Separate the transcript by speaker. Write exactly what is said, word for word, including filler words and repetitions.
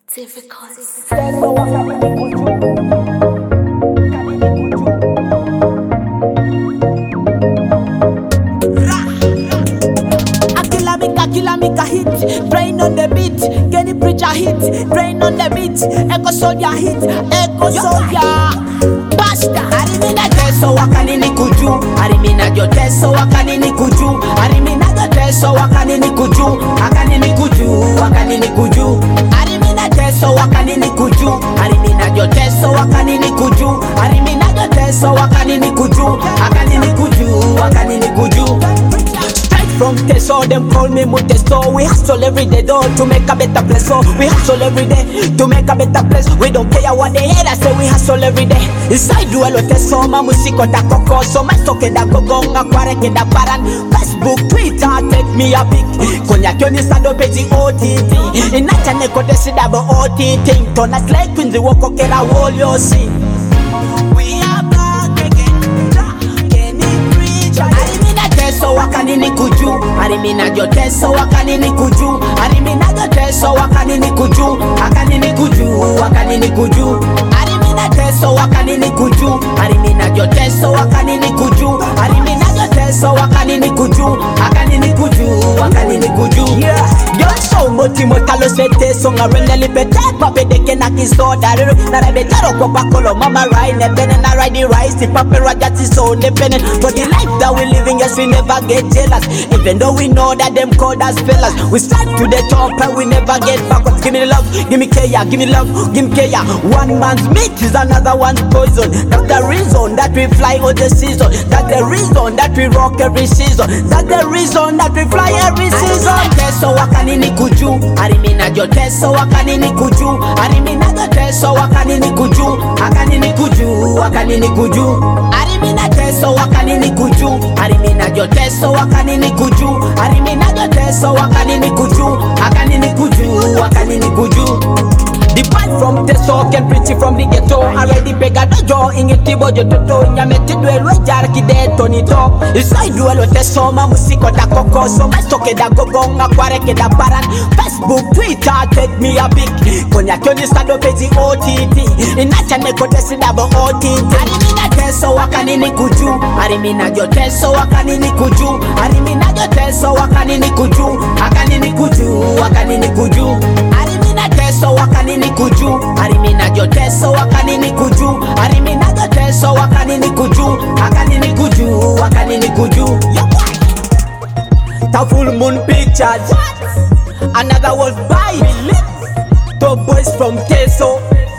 Speaker 1: difficult.
Speaker 2: Killer make a hit, brain on the beat, get the preacher hit, brain on the beat, echo soldier hit, echo soldier. Basta, arimina teso wakanini kuju, arimina jo teso wakanini kuju, arimina jo teso wakanini kuju, akanini kuju, wakanini kuju, arimina teso wakanini kuju, arimina jo teso wakanini kuju, arimina jo teso wakanini kuju, akanini kuju, wakanini kuju. From Teso, them call me Muteso. We hustle every day though to make a better place. So we hustle every day to make a better place. We don't care what they hate, I say we hustle every day. Inside duelo Teso, ma musiko da koko. So my soke da gogonga kwareke da baran. Facebook, Twitter, take me a pic. Konya kyoni sado pezi O T T. Inacha neko desi dabo O T T. Tona slay quinzi woko kera wall yo see. We are back again. Kenny preacher. Teso wakanini kuju, arimina jo teso wakanini kuju, arimina jo teso wakanini kuju, akanini kuju, wakanini kuju, arimina teso wakanini kuju, arimina jo teso wakanini kuju, arimina jo teso wakanini kuju, akanini kuju, wakanini kuju. Yeah, yo so moti motalo se teso ngarene lipete pape deke na kisoda, na rabe taro kwa pakolo mama ride ne bene na ride the rice, the pape rajati so ne bene, but the life that we living yes we never get jealous. Even though we know that them called us fellas, we start to the top and we never get backwards. Give me the love, give me care, give me love, give me care. One man's meat is another one's poison. That's the reason that we fly all the season. That's the reason that we rock every season. That's the reason that we fly every season. Teso wakanini kuju, arimina jo teso wakanini kuju, arimina jo teso wakanini kuju, akanini kuju, wakanini kuju, arimina teso wakanini kuju, arimina jo teso wakanini kuju, arimina jo teso wakanini kuju, akanini kuju, wakanini kuju. The band from Teso can preach it from the ghetto. Already pega dojo ingiti bojo toto. Nyameti duelo jarki de tonito. Inside duelo Teso ma musiko da koko. So my soke da gogonga kwareke da baran. Facebook, Twitter, take me a pic. Konya kyoni sado pezi O T T. Inacha neko desi dabo O T T. Arimina Teso wakanini kuju, arimina jo Teso wakanini kuju, arimina jo Teso wakanini kuju, akanini kuju, wakanini kuju, arimina Teso wakanini kuju, arimina jo Teso wakanini kuju, arimina jo Teso wakanini kuju, akanini kuju, wakanini kuju. Ta full moon pictures, another was by Top boys from Teso.